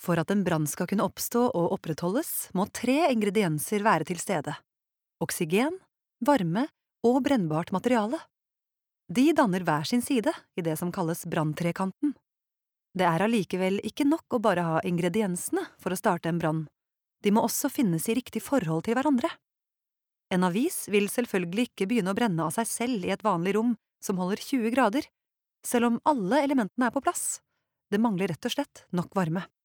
For at en brann skal kunne oppstå og opprettholdes, må 3 ingredienser være til stede: oksygen, varme og brennbart materiale. De danner hver sin side i det som kalles branntrekanten. Det er allikevel ikke nok å bare ha ingrediensene for å starte en brann. De må også finnes i riktig forhold til hverandre. En avis vil selvfølgelig ikke begynne å brenne av seg selv i et vanlig rom som holder 20 grader, selv om alle elementene er på plass. Det mangler rett og slett nok varme.